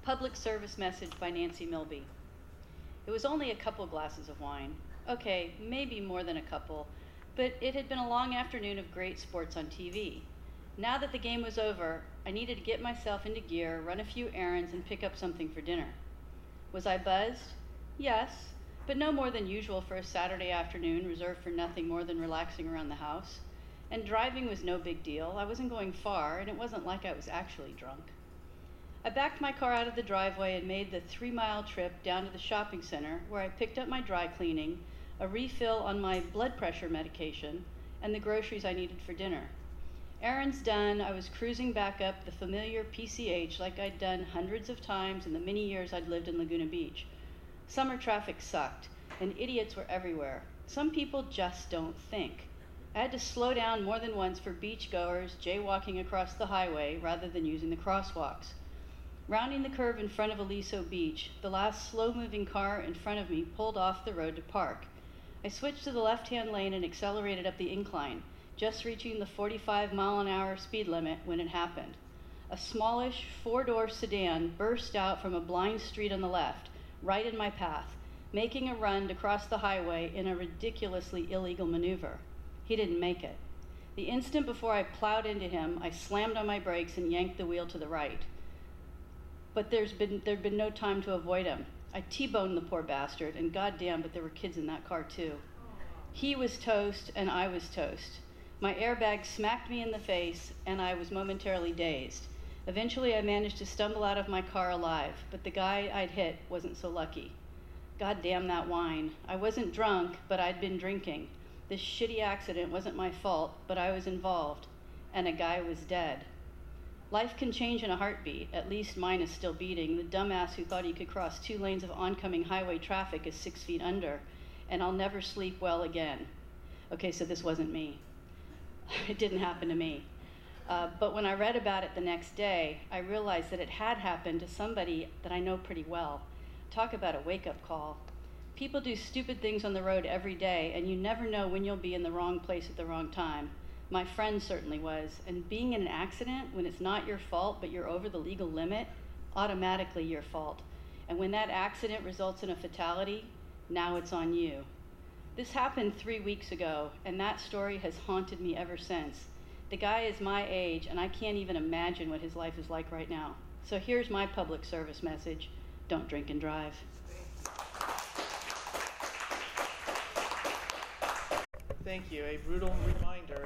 Public service message by Nancy Milby. It was only a couple glasses of wine. Okay, maybe more than a couple, but it had been a long afternoon of great sports on TV. Now that the game was over, I needed to get myself into gear, run a few errands, and pick up something for dinner. Was I buzzed? Yes, but no more than usual for a Saturday afternoon reserved for nothing more than relaxing around the house. And driving was no big deal. I wasn't going far, and it wasn't like I was actually drunk. I backed my car out of the driveway and made the 3-mile trip down to the shopping center, where I picked up my dry cleaning, a refill on my blood pressure medication, and the groceries I needed for dinner. Errands done, I was cruising back up the familiar PCH like I'd done hundreds of times in the many years I'd lived in Laguna Beach. Summer traffic sucked, and idiots were everywhere. Some people just don't think. I had to slow down more than once for beachgoers jaywalking across the highway rather than using the crosswalks. Rounding the curve in front of Aliso Beach, the last slow-moving car in front of me pulled off the road to park. I switched to the left-hand lane and accelerated up the incline, just reaching the 45-mile-an-hour speed limit when it happened. A smallish, 4-door sedan burst out from a blind street on the left, right in my path, making a run to cross the highway in a ridiculously illegal maneuver. He didn't make it. The instant before I plowed into him, I slammed on my brakes and yanked the wheel to the right. But there'd been no time to avoid him. I T-boned the poor bastard, and goddamn, but there were kids in that car too. He was toast, and I was toast. My airbag smacked me in the face, and I was momentarily dazed. Eventually, I managed to stumble out of my car alive, but the guy I'd hit wasn't so lucky. Goddamn that wine. I wasn't drunk, but I'd been drinking. This shitty accident wasn't my fault, but I was involved, and a guy was dead. Life can change in a heartbeat. At least mine is still beating. The dumbass who thought he could cross 2 lanes of oncoming highway traffic is 6 feet under, and I'll never sleep well again. Okay, so this wasn't me. It didn't happen to me. But when I read about it the next day, I realized that it had happened to somebody that I know pretty well. Talk about a wake-up call. People do stupid things on the road every day, and you never know when you'll be in the wrong place at the wrong time. My friend certainly was, and being in an accident when it's not your fault but you're over the legal limit, automatically your fault. And when that accident results in a fatality, now it's on you. This happened 3 weeks ago, and that story has haunted me ever since. The guy is my age, and I can't even imagine what his life is like right now. So here's my public service message: don't drink and drive. Thank you. A brutal reminder